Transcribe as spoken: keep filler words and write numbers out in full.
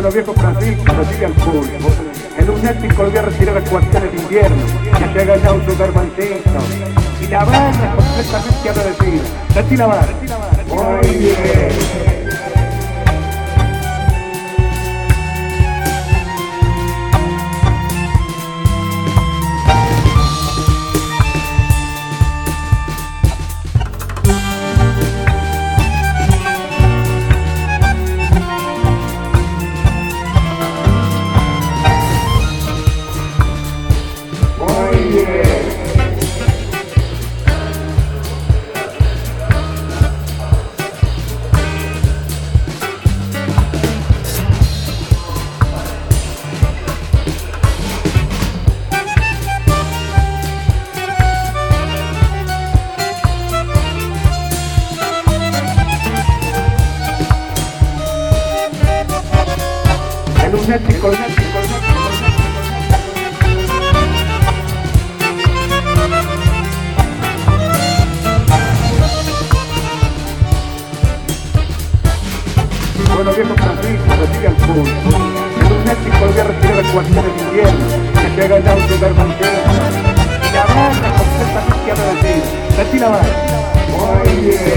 Bueno, viejo Francisco, recibe al público. El lunático volvió a retirar el cuartel de invierno. Ya se ha ganado su garbancito. Y la barra completamente agradecida. Retí la barra. Muy bien. Lunático, lunático, lunático. Bueno, viejo Francisco, recibe al público. El lunático volvió a retirar el cuartel de invierno. Ya se ha ganado su garbancito. Y la barra completamente agradecida. Retí la barra. Muy bien.